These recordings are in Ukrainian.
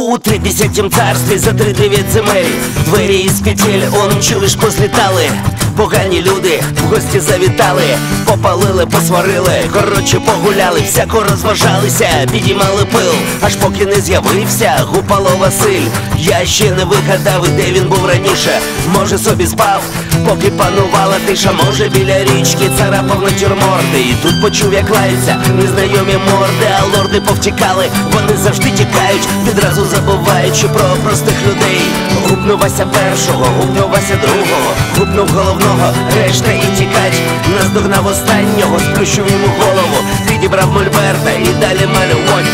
У 30-м царстві за 3-9 земель двері із петель, он чуєш, позлітали. Погані люди в гості завітали, попалили, посварили, коротше погуляли, всяко розважалися, підіймали пил, аж поки не з'явився Гупало Василь. Я ще не вигадав, де він був раніше. Може собі спав, поки панувала тиша. Може біля річки царапав натюрморти, і тут почув, як лаються незнайомі морди. А лорди повтікали, вони завжди тікають, відразу забуваючи про простих людей. Гупнув Вася першого, гупнув Вася другого, гупнув головного, решта і тікать. Наздогнав останнього, сплющив йому голову, підібрав мольберта і далі малювать.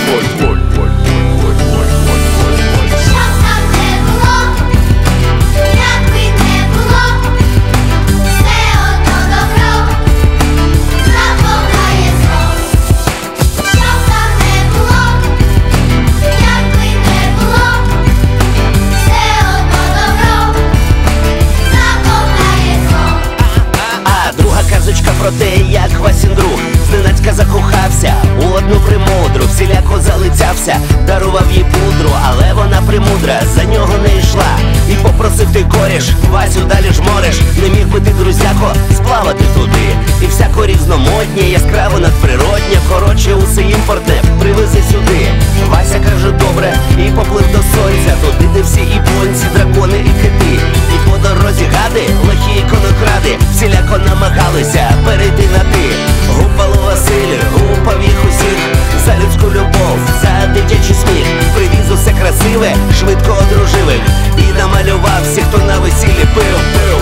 Про те, як Васін друг зненацька закохався у одну примудру, всіляко залицявся, дарував їй пудру, але вона примудра за нього не йшла. І попросив ти коріш, Васю далі жмориш, не міг би ти, друзяко, сплавати туди. І всяко різномоднє, яскраво надприроднє, коротше усе імпортне привези сюди. Вася каже добре і поплив до сонця, туди де всі японці, дракони і кити. І по дорозі гади, лихі і конокради всіляко намагалися перейти на ти. Гупало Василь, гупав їх усіх за людську любов, за дитячий сміх. Привіз усе красиве, швидко одружив їх і намалював всіх, хто на весіллі пив.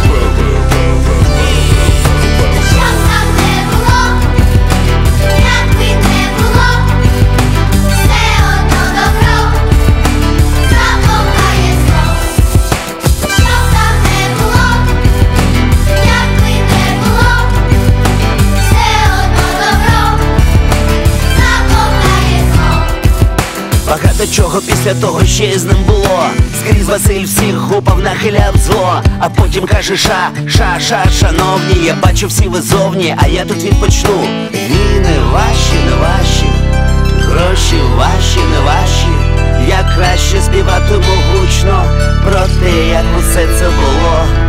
Багато чого після того ще з ним було. Скрізь Василь всіх гупав, нахиляв зло. А потім каже: шановні, я бачу всі ви зовні, а я тут відпочну. Війни ваші, не ваші, гроші ваші, не ваші. Я краще співатиму гучно про те, як усе це було.